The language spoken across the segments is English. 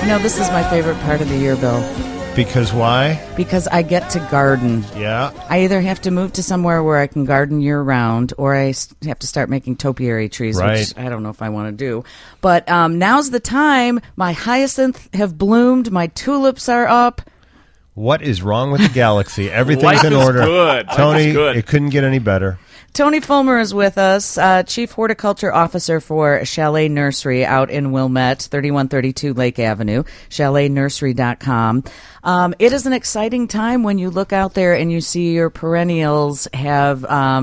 This is my favorite part of the year, Bill. Because why? Because I get to garden. Yeah. I either have to move to somewhere where I can garden year-round, or I have to start making topiary trees, which I don't know if I want to do. But now's the time. My hyacinth have bloomed. My tulips are up. What is wrong with the galaxy? Everything's Life in is order. good. Tony, Life is good. It couldn't get any better. Tony Fulmer is with us, Chief Horticulture Officer for Chalet Nursery out in Wilmette, 3132 Lake Avenue, chaletnursery.com. It is an exciting time when you look out there and you see your perennials have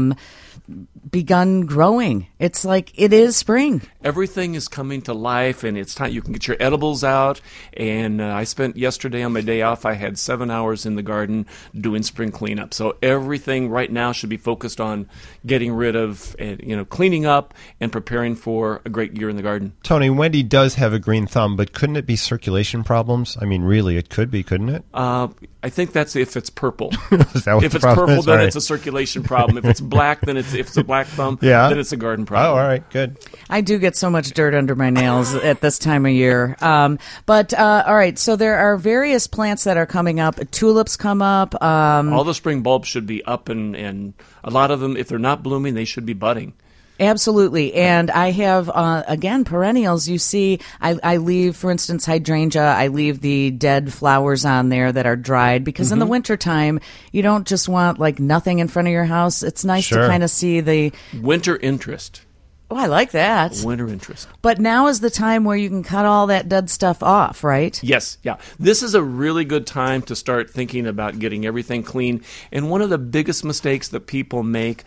begun growing. It's like it is spring. Everything is coming to life, and it's time you can get your edibles out. And I spent yesterday on my day off, I had 7 hours in the garden doing spring cleanup. So everything right now should be focused on getting rid of, cleaning up and preparing for a great year in the garden. Tony, Wendy does have a green thumb, but couldn't it be circulation problems? I mean, really, it could be, couldn't it? I think that's if it's purple. Is that what If the it's problem purple, is? then All right. it's a circulation problem. If it's black, then if it's a black thumb, Yeah. then it's a garden Oh, problem. all right, good. I do get so much dirt under my nails at this time of year. But all right, so there are various plants that are coming up. Tulips come up. All the spring bulbs should be up, and a lot of them, if they're not blooming, they should be budding. Absolutely. And I have, again, perennials. You see, I leave, for instance, hydrangea. I leave the dead flowers on there that are dried because in the wintertime, you don't just want like nothing in front of your house. It's nice Sure. to kind of see the... Winter interest. Oh, I like that. Winter interest. But now is the time where you can cut all that dead stuff off, right? Yes, yeah. This is a really good time to start thinking about getting everything clean. And one of the biggest mistakes that people make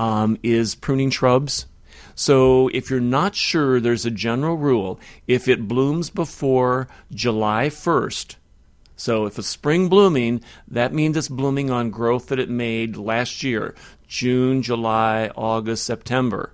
is pruning shrubs. So if you're not sure, there's a general rule. If it blooms before July 1st, so if it's spring blooming, that means it's blooming on growth that it made last year, June, July, August, September.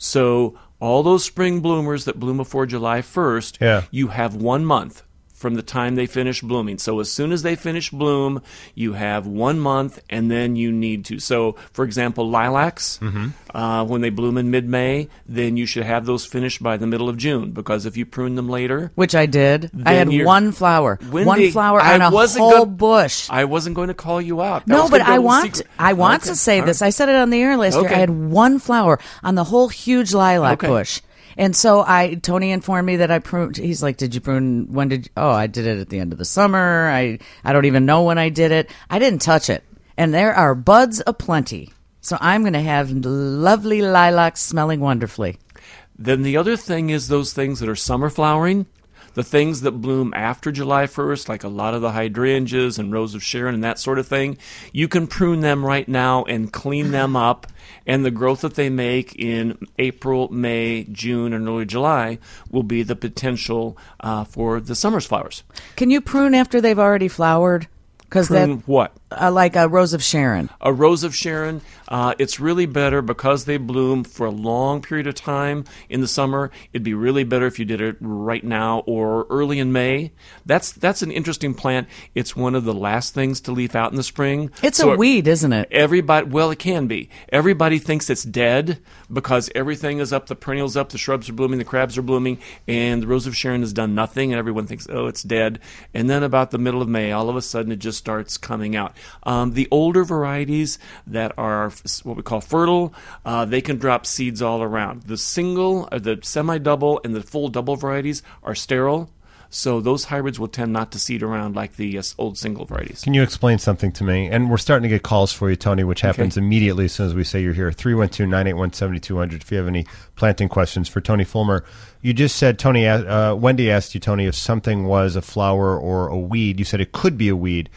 So all those spring bloomers that bloom before July 1st, you have 1 month from the time they finish blooming. So as soon as they finish bloom, you have 1 month, and then you need to. So, for example, lilacs, when they bloom in mid-May, then you should have those finished by the middle of June, because if you prune them later... Which I did. I had one flower. Wendy, one flower on a whole bush. I wasn't going to call you out. No, but I want to say this. I said it on the air last year. I had one flower on the whole huge lilac bush. And so Tony informed me that I pruned. He's like, "Did you prune? When did?" Oh, I did it at the end of the summer. I don't even know when I did it. I didn't touch it, and there are buds aplenty. So I'm going to have lovely lilacs smelling wonderfully. Then the other thing is those things that are summer flowering. The things that bloom after July 1st, like a lot of the hydrangeas and Rose of Sharon and that sort of thing, you can prune them right now and clean them up, and the growth that they make in April, May, June, and early July will be the potential for the summer's flowers. Can you prune after they've already flowered? Prune what? Like a Rose of Sharon. A Rose of Sharon, it's really better because they bloom for a long period of time in the summer. It'd be really better if you did it right now or early in May. That's an interesting plant. It's one of the last things to leaf out in the spring. It's a weed, isn't it? Well, it can be. Everybody thinks it's dead because everything is up, the perennials up, the shrubs are blooming, the crabs are blooming, and the Rose of Sharon has done nothing, and everyone thinks, oh, it's dead. And then about the middle of May, all of a sudden it just starts coming out. The older varieties that are what we call fertile, they can drop seeds all around. The single, the semi-double, and the full double varieties are sterile, so those hybrids will tend not to seed around like the old single varieties. Can you explain something to me? And we're starting to get calls for you, Tony, which happens immediately as soon as we say you're here. 312-981-7200 if you have any planting questions for Tony Fulmer. You just said, Tony, Wendy asked you, Tony, if something was a flower or a weed. You said it could be a weed.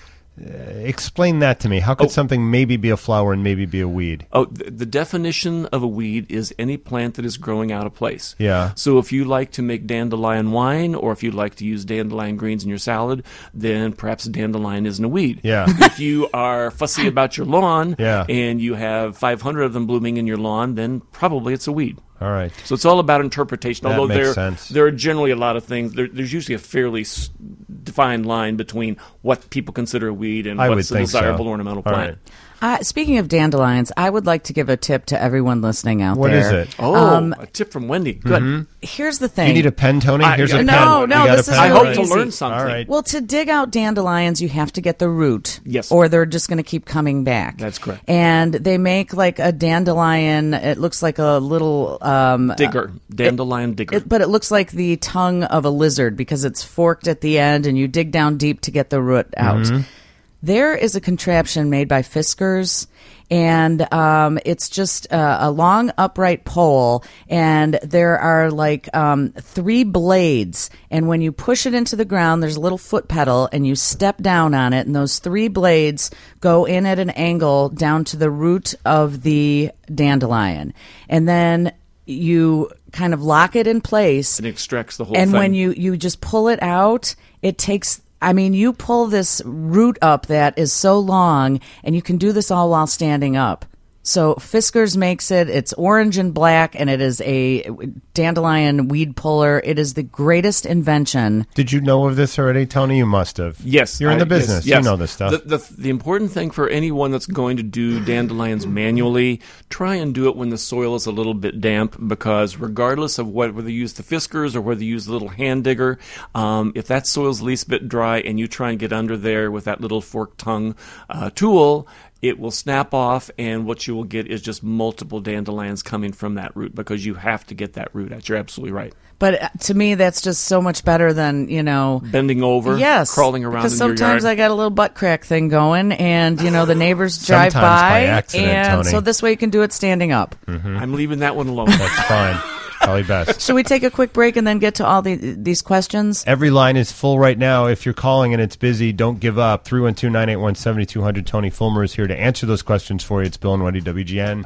Explain that to me. How could something maybe be a flower and maybe be a weed? Oh, the definition of a weed is any plant that is growing out of place. Yeah. So if you like to make dandelion wine, or if you like to use dandelion greens in your salad, then perhaps dandelion isn't a weed. Yeah. If you are fussy about your lawn Yeah. and you have 500 of them blooming in your lawn, then probably it's a weed. All right. So it's all about interpretation. That although makes sense. there are generally a lot of things. There's usually a fairly defined line between what people consider a weed and what's a desirable ornamental plant. Speaking of dandelions, I would like to give a tip to everyone listening out What there. is it? A tip from Wendy. Good. Here's the thing. You need a pen, Tony? Here's a pen. No, You got this a is pen? I really hope to easy. learn something. All right. Well, to dig out dandelions, you have to get the root. Yes. Or they're just going to keep coming back. That's correct. And they make like a dandelion. It looks like a little Digger. Dandelion digger. but it looks like the tongue of a lizard because it's forked at the end, and you dig down deep to get the root out. There is a contraption made by Fiskars, and it's just a long upright pole, and there are like 3 blades, and when you push it into the ground, there's a little foot pedal, and you step down on it, and those 3 blades go in at an angle down to the root of the dandelion, and then you kind of lock it in place. It extracts the whole and thing. when you just pull it out, it takes, I mean, you pull this root up that is so long, and you can do this all while standing up. So Fiskars makes it. It's orange and black, and it is a dandelion weed puller. It is the greatest invention. Did you know of this already, Tony? You must have. Yes. You're in the business. Yes. You know this stuff. The important thing for anyone that's going to do dandelions manually, try and do it when the soil is a little bit damp, because regardless of whether you use the Fiskars or whether you use the little hand digger, if that soil's the least bit dry and you try and get under there with that little forked tongue tool, it will snap off, and what you will get is just multiple dandelions coming from that root, because you have to get that root out. You're absolutely right. But to me, that's just so much better than, bending over, yes, crawling around in your yard. Because sometimes I got a little butt crack thing going, and, the neighbors drive Sometimes by by. accident, and Tony. so this way you can do it standing up. I'm leaving that one alone. That's fine. Probably best. Should we take a quick break and then get to all these questions? Every line is full right now. If you're calling and it's busy, don't give up. 312-981-7200. Tony Fulmer is here to answer those questions for you. It's Bill and Wendy, WGN.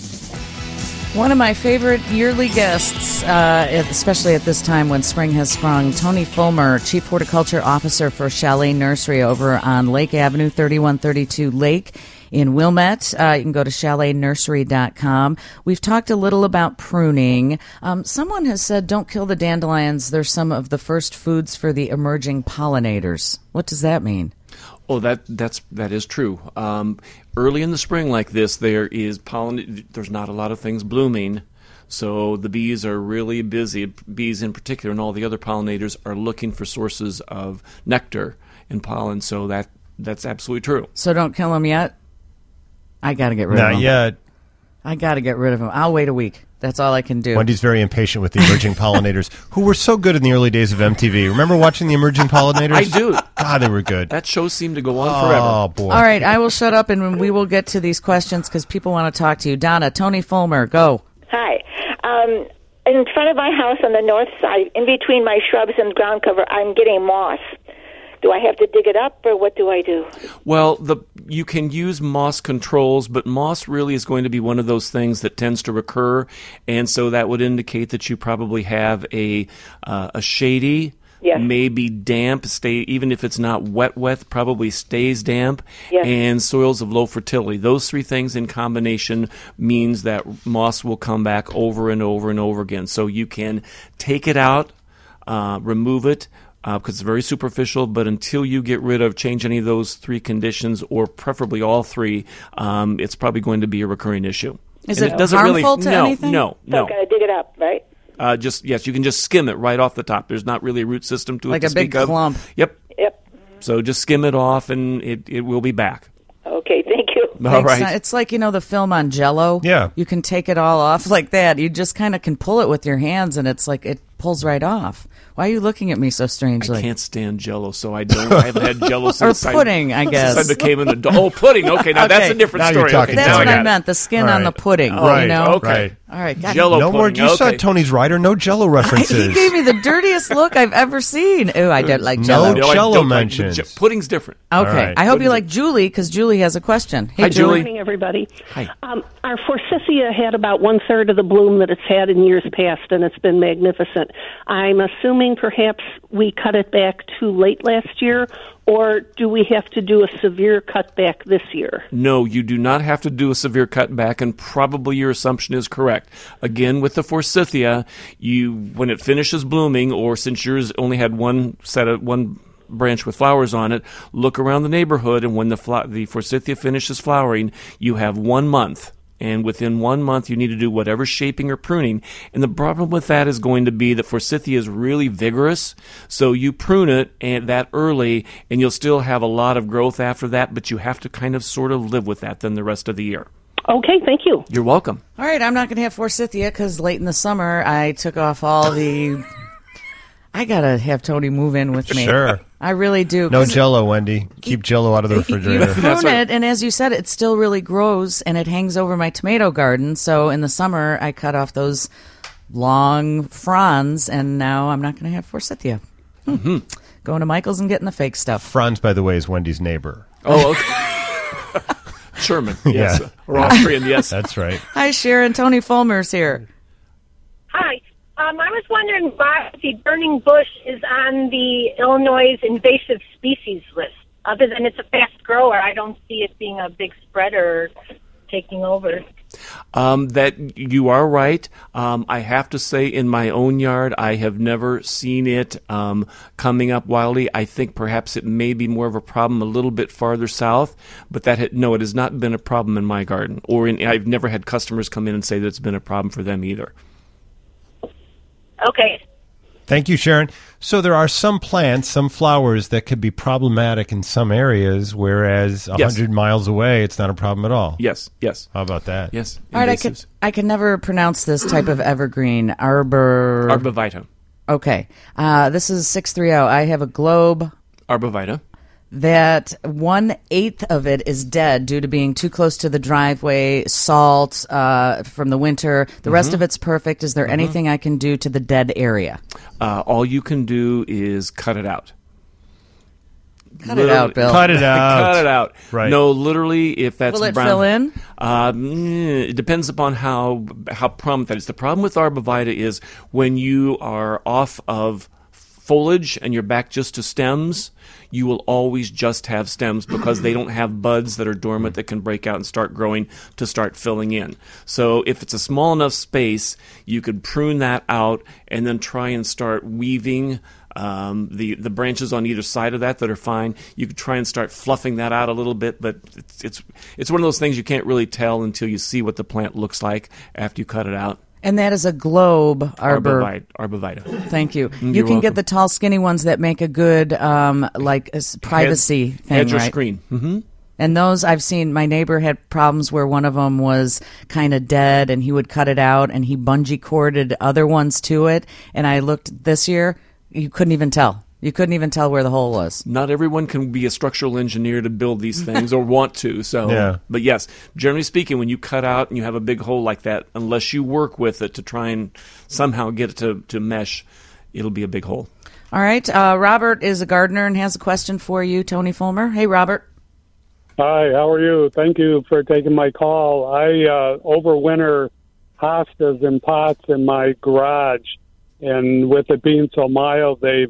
One of my favorite yearly guests, especially at this time when spring has sprung, Tony Fulmer, Chief Horticulture Officer for Chalet Nursery over on Lake Avenue, 3132 Lake in Wilmette. You can go to chaleznursery.com. We've talked a little about pruning. Someone has said, don't kill the dandelions. They're some of the first foods for the emerging pollinators. What does that mean? Oh, that is true. Early in the spring like this, there's not a lot of things blooming, so the bees are really busy. Bees in particular, and all the other pollinators are looking for sources of nectar and pollen. So that's absolutely true. So don't kill them yet. I got to get rid of them. Not yet. I got to get rid of them. I'll wait a week. That's all I can do. Wendy's very impatient with the emerging pollinators, who were so good in the early days of MTV. Remember watching the emerging pollinators? I do. God, they were good. That show seemed to go on forever. Oh, boy. All right, I will shut up, and we will get to these questions because people want to talk to you. Donna, Tony Fulmer, go. Hi. In front of my house on the north side, in between my shrubs and ground cover, I'm getting moss. Do I have to dig it up, or what do I do? Well, you can use moss controls, but moss really is going to be one of those things that tends to recur, and so that would indicate that you probably have a shady, yes, maybe damp, even if it's not wet, probably stays damp, yes, and soils of low fertility. Those 3 things in combination means that moss will come back over and over and over again. So you can take it out, remove it, because it's very superficial, but until you change any of those 3 conditions, or preferably all 3, it's probably going to be a recurring issue. Is and it harmful to anything? No. So I'm going to dig it up, right? Yes, you can just skim it right off the top. There's not really a root system to it. Like to a big speak of. clump. Yep. So just skim it off, and it will be back. Okay, thank you. All right. It's like, the film on Jell-O. Yeah. You can take it all off like that. You just kind of can pull it with your hands, and it's like it pulls right off. Why are you looking at me so strangely? I can't stand Jell-O, so I haven't had Jell-O since or pudding, I guess. Since I became an adult. Oh, pudding. Okay, now that's a different Now story. you're talking. Okay, That's now what I I got meant, the skin All on the right. pudding. Right, Okay. right. All right. God, Jell-O No more. pudding. You saw Okay. Tony's rider. No Jello references. he gave me the dirtiest look I've ever seen. Ooh, I don't like Jell-O. No No, I Jell-O don't like- mentions. Pudding's different. Okay. right. I hope you Pudding's- like Julie, because Julie has a question. Hey, Hi, Julie. Good morning, everybody. Hi. Our forsythia had about 1/3 of the bloom that it's had in years past, and it's been magnificent. I'm assuming perhaps we cut it back too late last year, or do we have to do a severe cutback this year? No, you do not have to do a severe cutback, and probably your assumption is correct. Again, with the forsythia, when it finishes blooming, or since yours only had one branch with flowers on it, look around the neighborhood, and when the forsythia finishes flowering, you have 1 month. And within 1 month, you need to do whatever shaping or pruning. And the problem with that is going to be that forsythia is really vigorous, so you prune it that early, and you'll still have a lot of growth after that, but you have to kind of sort of live with that then the rest of the year. Okay, thank you. You're welcome. All right, I'm not going to have forsythia because late in the summer, I took off all the... I got to have Tony move in with me. Sure. I really do. No Jell-O, Wendy. Keep Jell-O out of the refrigerator. You prune it, and as you said, it still really grows, and it hangs over my tomato garden. So in the summer, I cut off those long fronds, and now I'm not going to have forsythia. Mm-hmm. Going to Michael's and getting the fake stuff. Franz, by the way, is Wendy's neighbor. Oh, okay. German, yes. Yeah. Or Austrian, yes. That's right. Hi, Sharon. Tony Fulmer's here. Hi. I was wondering why the burning bush is on the Illinois invasive species list. Other than it's a fast grower, I don't see it being a big spreader taking over. That you are right. I have to say, in my own yard, I have never seen it coming up wildly. I think perhaps it may be more of a problem a little bit farther south, but it has not been a problem in my garden. I've never had customers come in and say that it's been a problem for them either. Okay. Thank you, Sharon. So there are some plants, some flowers that could be problematic in some areas, whereas 100 miles away, it's not a problem at all. Yes. How about that? Yes. All right, I can never pronounce this type of evergreen. Arbovita. Okay. This is 630. I have a globe. Arbovita. That 1/8 of it is dead due to being too close to the driveway, salt from the winter. The rest of it's perfect. Is there anything I can do to the dead area? All you can do is cut it out. Cut it out, Bill. Cut it out. Cut it out. Right. No, literally, if that's Will it brown, fill in? It depends upon how prominent that is. The problem with Arbovita is when you are off of foliage and you're back just to stems, you will always just have stems because they don't have buds that are dormant that can break out and start growing to start filling in. So if it's a small enough space, you could prune that out and then try and start weaving the branches on either side of that are fine. You could try and start fluffing that out a little bit, but it's one of those things you can't really tell until you see what the plant looks like after you cut it out. And that is a globe Arbovita. Thank you. You're You can welcome. get the tall, skinny ones that make a good privacy thing, hedge or right? screen. Mm-hmm. And those I've seen. My neighbor had problems where one of them was kind of dead, and he would cut it out, and he bungee corded other ones to it. And I looked this year; you couldn't even tell. You couldn't even tell where the hole was. Not everyone can be a structural engineer to build these things or want to. So, Yeah. But yes, generally speaking, when you cut out and you have a big hole like that, unless you work with it to try and somehow get it to mesh, it'll be a big hole. All right. Robert is a gardener and has a question for you, Tony Fulmer. Hey, Robert. Hi, how are you? Thank you for taking my call. I overwinter hostas in pots in my garage, and with it being so mild, they've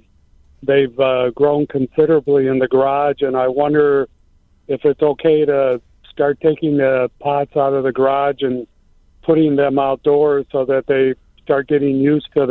grown considerably in the garage, and I wonder if it's okay to start taking the pots out of the garage and putting them outdoors so that they start getting used to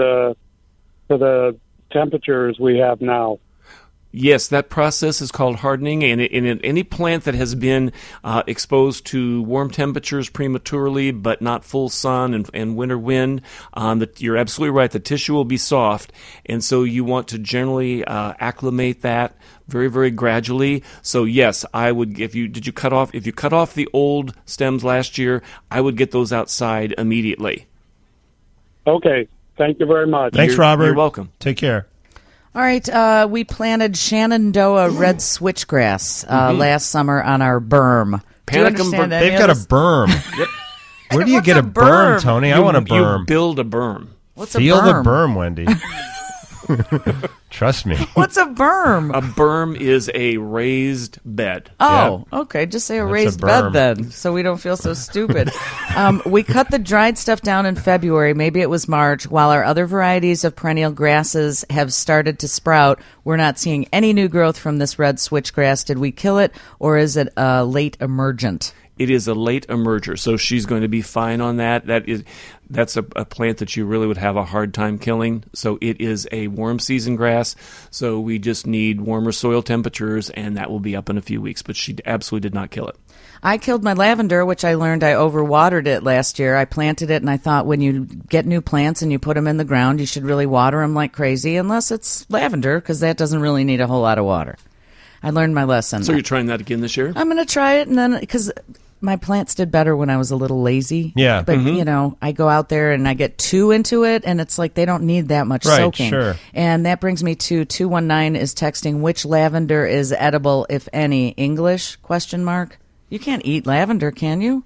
the temperatures we have now. Yes, that process is called hardening, and in any plant that has been exposed to warm temperatures prematurely, but not full sun and winter wind, you're absolutely right. The tissue will be soft, and so you want to generally acclimate that very, very gradually. So yes, I would. If you cut off the old stems last year, I would get those outside immediately. Okay, thank you very much. Thanks, Robert. You're welcome. Take care. All right. We planted Shenandoah red switchgrass last summer on our berm. Do you Panicum understand berm. any They've of got a this? berm. Yep. Where do you What's get a a berm, berm? Tony? I want a berm. You build a berm. What's a Feel berm? the berm, Wendy. Trust me. What's a berm? A berm is a raised bed. Oh, okay. Just say a That's a raised berm. bed then, so we don't feel so stupid. We cut the dried stuff down in February, maybe it was March, while our other varieties of perennial grasses have started to sprout. We're not seeing any new growth from this red switchgrass. Did we kill it, or is it late emergent? It is a late emerger, so she's going to be fine on that. That's a plant that you really would have a hard time killing. So it is a warm season grass, so we just need warmer soil temperatures, and that will be up in a few weeks. But she absolutely did not kill it. I killed my lavender, which I learned I overwatered it last year. I planted it, and I thought when you get new plants and you put them in the ground, you should really water them like crazy, unless it's lavender, because that doesn't really need a whole lot of water. I learned my lesson. So you're trying that again this year? I'm going to try it, and then because my plants did better when I was a little lazy. Yeah. But, I go out there and I get too into it, and it's like they don't need that much soaking. Sure. And that brings me to 219 is texting, which lavender is edible, if any? English? ? You can't eat lavender, can you?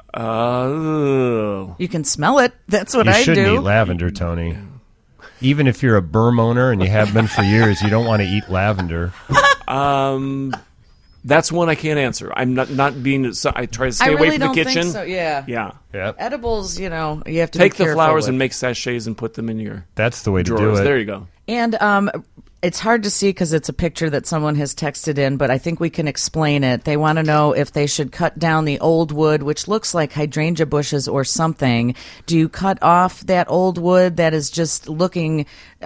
You can smell it. That's what I do. You shouldn't eat lavender, Tony. Even if you're a berm owner and you have been for years, you don't want to eat lavender. That's one I can't answer. I'm not being. I try to stay away from the kitchen. Think so. Yeah. Yep. Edibles, you have to take be the flowers with. and make sachets and put them in your. That's the way drawers. to do it. There you go. And it's hard to see because it's a picture that someone has texted in, but I think we can explain it. They want to know if they should cut down the old wood, which looks like hydrangea bushes or something. Do you cut off that old wood that is just looking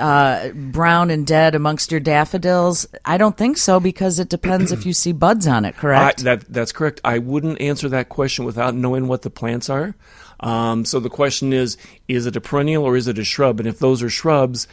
brown and dead amongst your daffodils? I don't think so, because it depends if you see buds on it, correct? That's correct. I wouldn't answer that question without knowing what the plants are. So the question is it a perennial or is it a shrub? And if those are shrubs,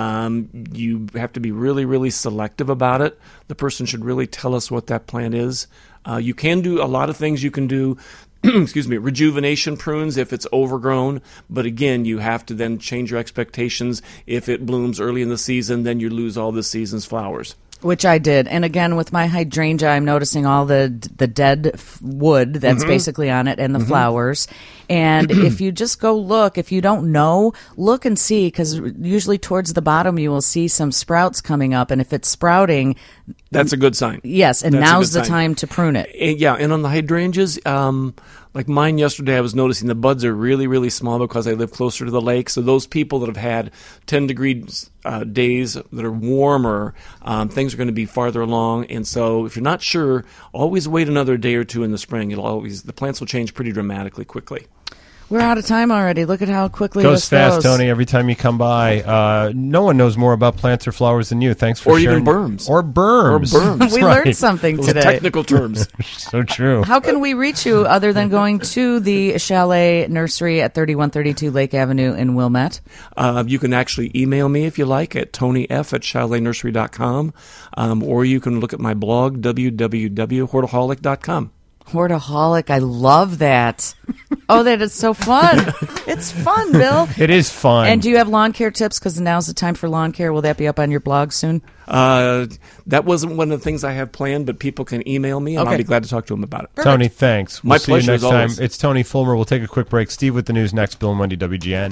you have to be really, really selective about it. The person should really tell us what that plant is. You can do a lot of things. You can do, rejuvenation prunes if it's overgrown. But again, you have to then change your expectations. If it blooms early in the season, then you lose all the season's flowers. Which I did. And again, with my hydrangea, I'm noticing all the dead wood that's basically on it and the flowers. And if you just go look, if you don't know, look and see, because usually towards the bottom you will see some sprouts coming up. And if it's sprouting... That's a good sign. Yes, and now's the time to prune it. And on the hydrangeas... like mine yesterday, I was noticing the buds are really, really small because I live closer to the lake. So those people that have had 10-degree days that are warmer, things are going to be farther along. And so if you're not sure, always wait another day or two in the spring. The plants will change pretty dramatically quickly. We're out of time already. Look at how quickly goes this fast, goes. Tony. Every time you come by, no one knows more about plants or flowers than you. Thanks for sharing. Or even berms. Or berms. We learned something today. Technical terms. So true. How can we reach you other than going to the Chalet Nursery at 3132 Lake Avenue in Wilmette? You can actually email me if you like at tonyf@chaletnursery.com, or you can look at my blog, www.hortaholic.com. Hortaholic, I love that. Oh, that is so fun. It's fun, Bill. It is fun. And do you have lawn care tips? Because now's the time for lawn care. Will that be up on your blog soon? That wasn't one of the things I have planned, but people can email me, and I'll be glad to talk to them about it. Perfect. Tony, thanks. We'll My see pleasure you next as always. time. It's Tony Fulmer. We'll take a quick break. Steve with the news next. Bill and Wendy, WGN.